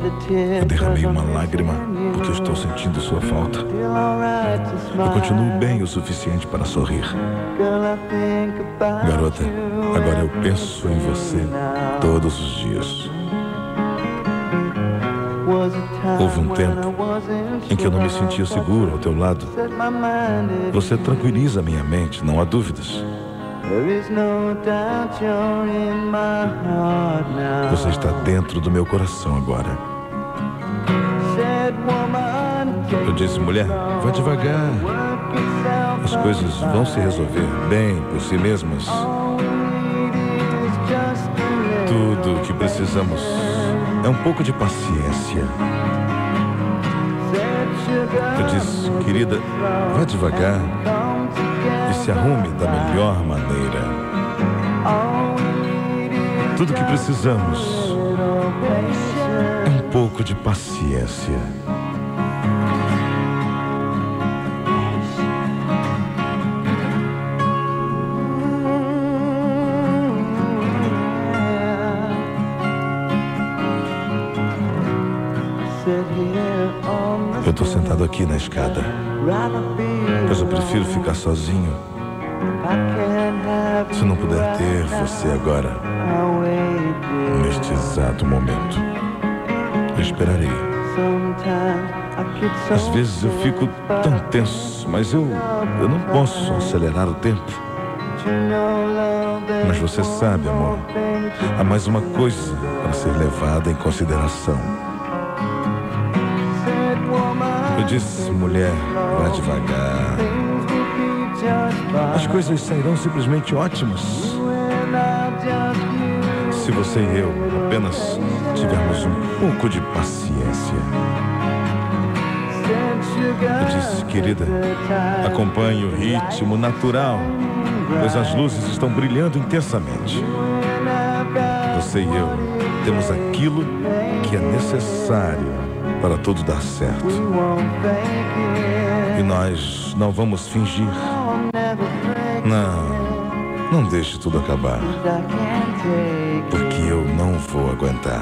Eu derramei uma lágrima porque estou sentindo sua falta. Eu continuo bem o suficiente para sorrir. Garota, agora eu penso em você todos os dias. Houve um tempo em que eu não me sentia seguro ao teu lado. Você tranquiliza minha mente, não há dúvidas. Você está dentro do meu coração agora. Eu disse, mulher, vá devagar. As coisas vão se resolver bem por si mesmas. Tudo o que precisamos é um pouco de paciência. Eu disse, querida, vá devagar e se arrume da melhor maneira. Tudo que precisamos é um pouco de paciência. Eu estou sentado aqui na escada, pois eu prefiro ficar sozinho. Se não puder ter você agora, neste exato momento, eu esperarei. Às vezes eu fico tão tenso, mas eu não posso acelerar o tempo. Mas você sabe, amor, há mais uma coisa para ser levada em consideração. Eu disse, mulher, vá devagar. As coisas sairão simplesmente ótimas se você e eu apenas tivermos um pouco de paciência. Eu disse, querida, acompanhe o ritmo natural, pois as luzes estão brilhando intensamente. Você e eu temos aquilo que é necessário para tudo dar certo. E nós não vamos fingir. Não deixe tudo acabar, porque eu não vou aguentar.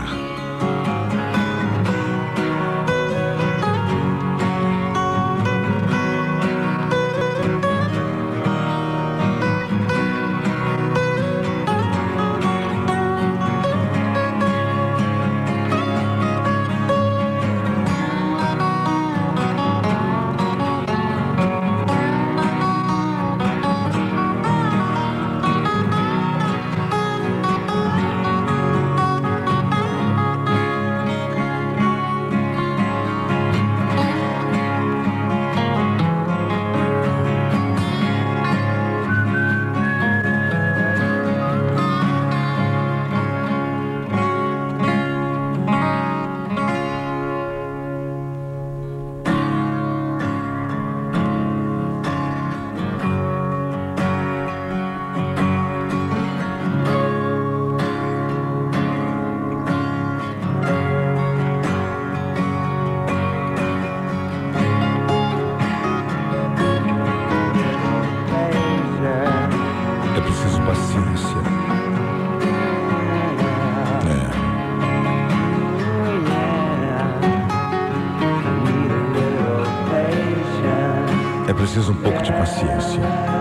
É preciso paciência. É preciso um pouco de paciência.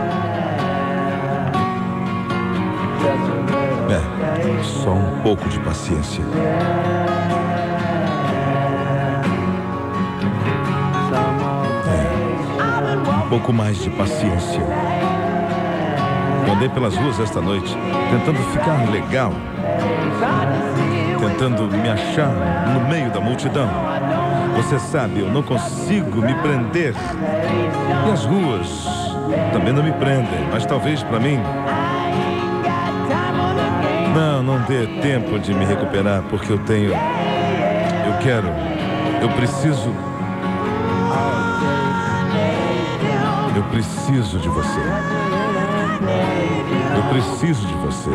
Só um pouco de paciência. Um pouco mais de paciência. Eu andei pelas ruas esta noite, tentando ficar legal, tentando me achar no meio da multidão. Você sabe, eu não consigo me prender. E as ruas também não me prendem, mas talvez para mim... Não dê tempo de me recuperar, porque eu preciso... Eu preciso de você. Eu preciso de você.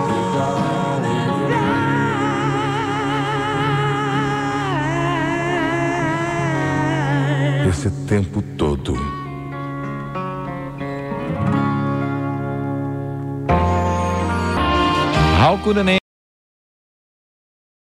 Esse tempo todo. How could an